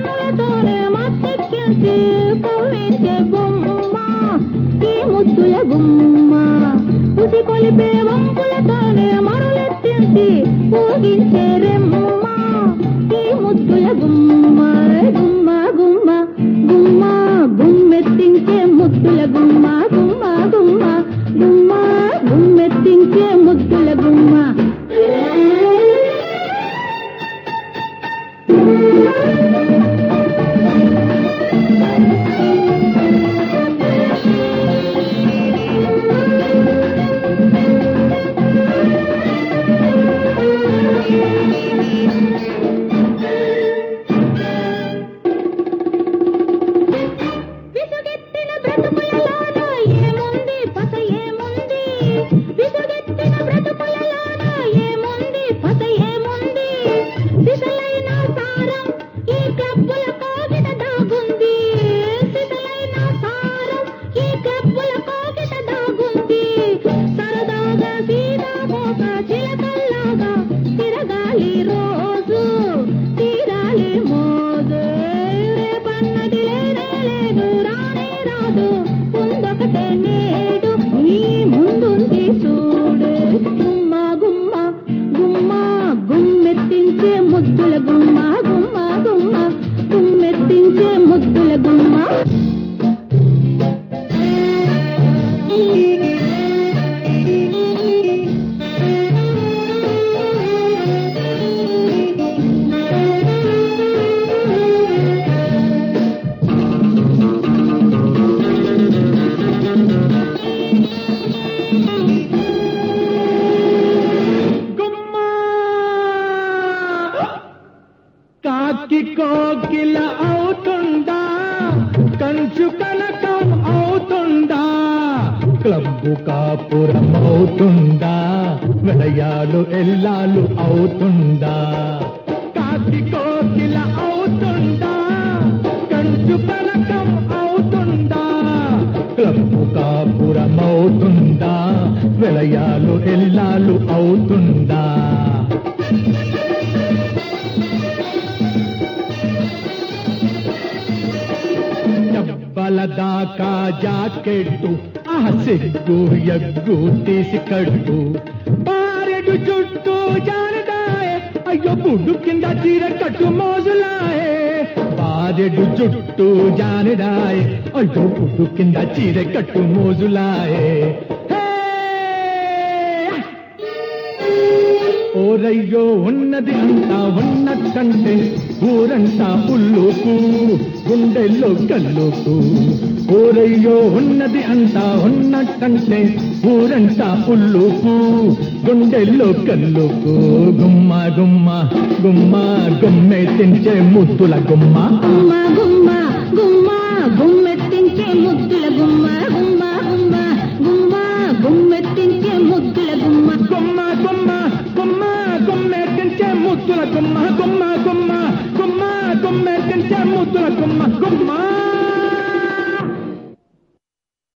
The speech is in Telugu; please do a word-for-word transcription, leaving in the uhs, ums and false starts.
కన్నులతోనే మత్తెక్కించి పూవించే గుమ్మ ఈ ముద్దుల గుమ్మ ఉసి కొలిపే వంపులతోనే మరులెత్తించి పూగించే రెమ్మ ఈ ముద్దుల గుమ్మ గుమ్మ గుమ్మ గుమ్మ గుమ్మెత్తించే ముద్దుల గుమ్మ గుమ్మ గుమ్మ గుమ్మ గుమ్మెత్తించే ముద్దుల గుమ్మ ముద్దుల గుమ్మ గుమ్మ గుమ్మ గుమ్మెత్తించే ముద్దుల గుమ్మ కాకి కోకిల అవుతుందా కంచు కనకం అవుతుందా క్లబ్బు కాపురం అవుతుందా విడయాలు ఎల్లాలు అవుతుందా కాకి కోకిల అవుతుందా కంచు కనకం అవుతుందా క్లబ్బు కాపురం అవుతుందా విడయాలు ఎల్లాలు అవుతుందా బలదాకా జాకెట్టు ఆ సిగ్గు ఎగ్గు తీసి కట్టు బారెడు చుట్టూ జారదాయే అయ్యో బుడ్డు కింద చీర కట్టు మోజులాయే బారెడు చుట్టూ జారదాయే అయ్యో బుడ్డు కింద చీర కట్టు మోజులాయే ఓరయ్యో ఉన్నది అంతా ఉన్నట్టంటే ఊరంతా పుల్లుకు గుండెల్లో కల్లుకు ఓరయ్యో ఉన్నది అంతా ఉన్నట్టంటే ఊరంతా పుల్లుకు గుండెల్లో కల్లుకు గుమ్మ గుమ్మ గుమ్మ గుమ్మెత్తించే ముద్దుల గుమ్మ గుమ్మ గుమ్మ గుమ్మ గుమ్మెత్తించే ముద్దుల గుమ్మ గుమ్మ గుమ్మ గుమ్మ గుమ్మెత్తించే ముద్దుల గుమ్మ గుమ్మ గుమ్మ గుమ్మ గుమ్మెత్తించే ముద్దుల గుమ్మ గుమ్మ గుమ్మ గుమ్మ గుమ్మెత్తించే ముద్దుల గుమ్మ గుమ్మ